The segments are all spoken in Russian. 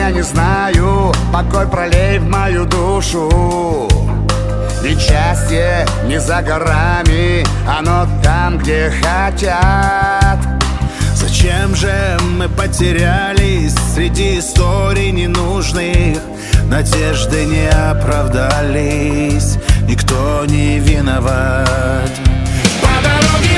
я не знаю, покой пролей в мою душу. Ведь счастье не за горами, оно там, где хотят. Зачем же мы потерялись среди историй ненужных? Надежды не оправдались, никто не виноват. По дороге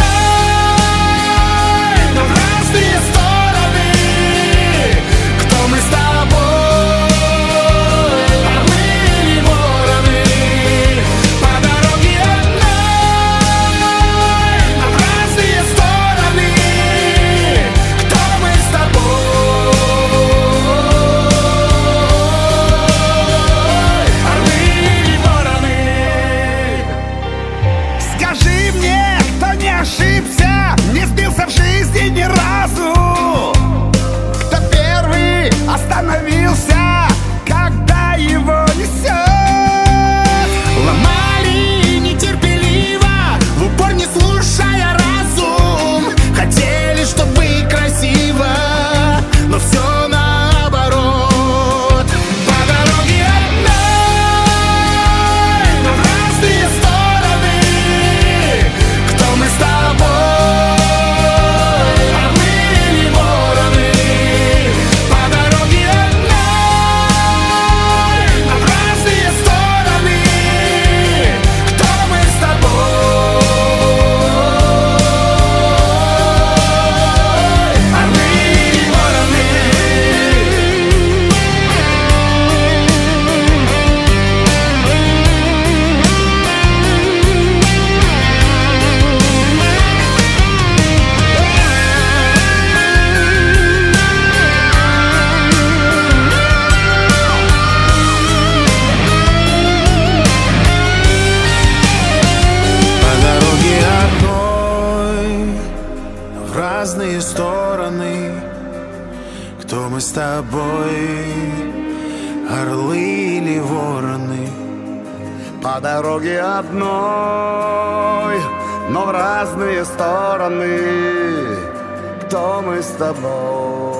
одной, но в разные стороны. Кто мы с тобой, орлы или вороны? По дороге одной, но в разные стороны. Кто мы с тобой, орлы или вороны? Скажи мне, кто не ошибся, не сбился в жизни ни разу, кто первый остановился, когда его несет. Ломали нетерпеливо, в упор не слушая разум. Хотели, чтобы красиво, но все наоборот. По дороге одной, но в разные стороны. Кто мы с тобой, орлы или вороны? По дороге одной, но в разные стороны. Кто мы с тобой, орлы или вороны? По дороге одной, но в разные стороны. Кто мы с тобой, орлы или вороны? По дороге одной, но в разные стороны. Кто мы с тобой?